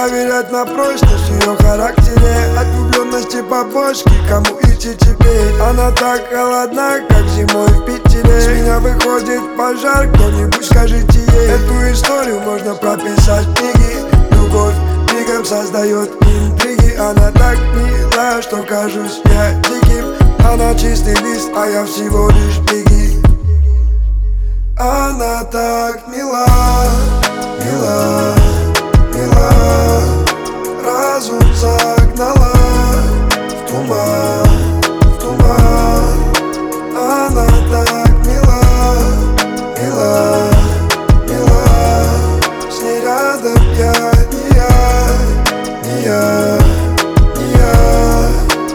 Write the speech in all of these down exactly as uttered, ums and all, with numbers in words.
проверять на прочность в ее характере. От влюбленности побочки, кому идти теперь? Она так холодна, как зимой в Питере. С меня выходит пожар, кто-нибудь скажите ей. Эту историю можно прописать в книге. Любовь мигом создает интриги. Она так мила, что кажусь я диким. Она чистый лист, а я всего лишь беги. Она так мила, мила, мила. Разум загнала в туман, в туман. Она так мила, мила, мила. С ней рядом я, не я, не я, не я.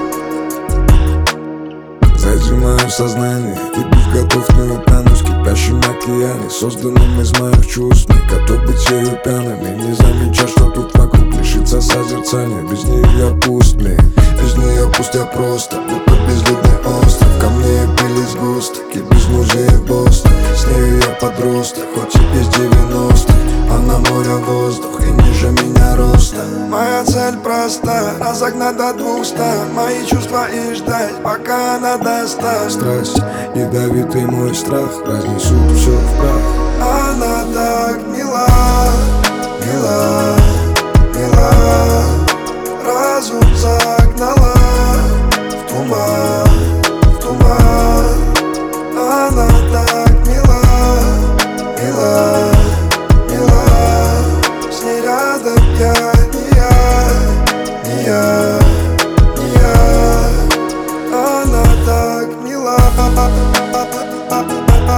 Зажимаю в сознании и быть готов не утонуть в кипящем океане, созданном из моих чувств. Не готов быть ею пьяным и не замечать, что тут вокруг лишится созерцания. Без нее я пуст, мне, без нее пусть я просто будто безлюдный остров. Ко мне пились густы, без музея Бостон. С нею я подросток, хоть и из девяностых. Она море, воздух и ниже меня роста. Моя цель проста, разогнать до двухста мои чувства и ждать, пока она достаст. Страсть, ядовитый мой страх разнесут все в прах. Она так мила, мила, мила. Разум загнала в туман, в туман. Она так мила, мила, мила. С ней рядом я, не я, не я, не я. Она так мила.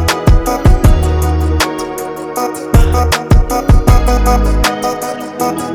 Up, up, up, up, up, up, up, up, up.